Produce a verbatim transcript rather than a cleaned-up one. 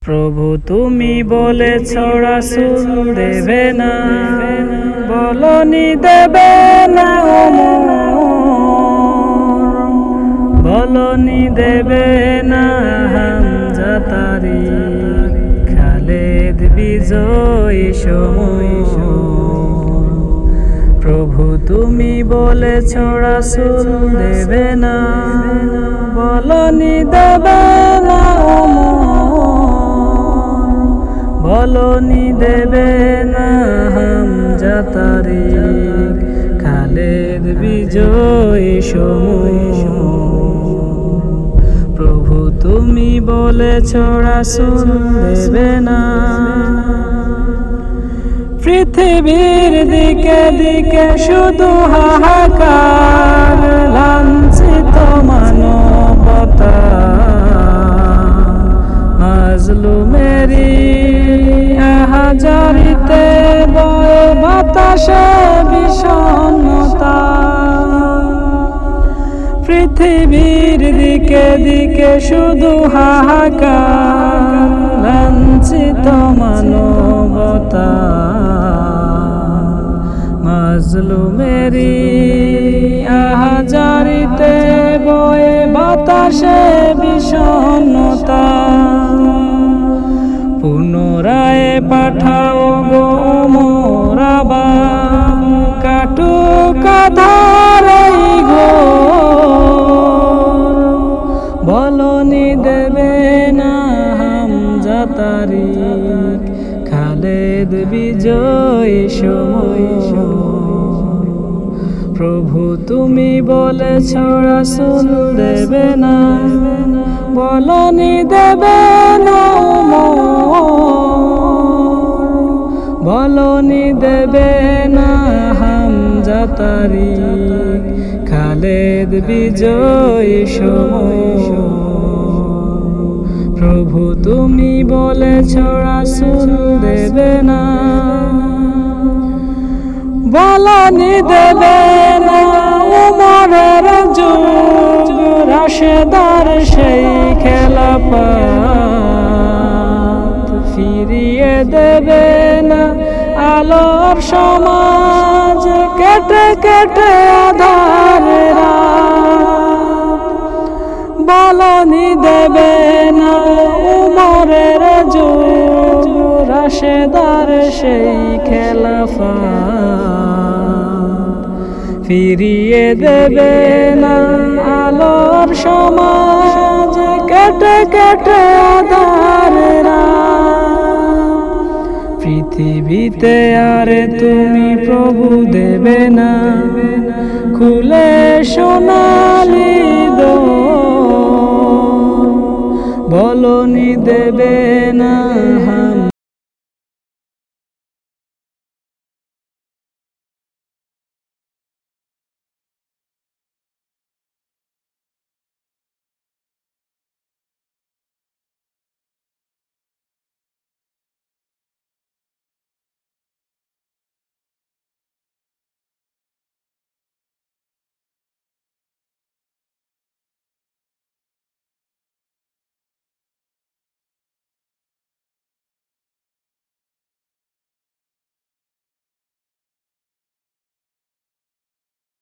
প্রভু তুমি বলেছ রাসূল দেবে না, বলনি দেবে না ওমর, বলনি দেবে না হামজা তারিক, খালেদ বিজয়ী সমর। প্রভু তুমি বলেছ রাসূল দেবে না, বলনি দেবে না ওমর, বলনি দেবে না হামজা তারিক, খালেদ বিজয়ী সমর। প্রভু তুমি বলেছ রাসূল দেবে না। পৃথিবীর দিকে দিকে শুধু হাহাকার, লাঞ্ছিত মানবতা, মাজলুমেরি আহাজারিতে বয়ে বাতাসে বিষণ্ণতা। পৃথিবীর দিকে দিকে শুধু হাহাকার, লাঞ্ছিত মানবতা, মাজলুমেরি আহাজারিতে বয়ে বাতাসে বিষণ্ণতা। পুনরায় পাঠাও গো মোর আবার, কাটুক আঁধার এই ঘোর, বলনি দেবে না হামজা তারিক, খালেদ বিজয়ী সমর। প্রভু তুমি বলেছ রাসূল দেবে না, বলনি দেবে না ওমর, বলনি দেবে না হামজা তারিক, খালেদ বিজয়ী সমর। প্রভু তুমি বলেছ রাসূল দেবে না, বলনি দেবে না ওমরের যুগ, রাশেদার সেই খেলাফত, ফিরিয়ে দেবে না আলোর সমাজ, কেটে কেটে আঁধার রাত। বলনি দেবে না ওমরের যুগ, রাশেদার সেই খেলাফত, ফিরিয়ে দেবে না আলোর সমাজ, কেটে কেটে আঁধার রাত। পৃথিবীতে আরে তুমি প্রভু দেবে না, খুলে সোনালি দোর, বলনি দেবে না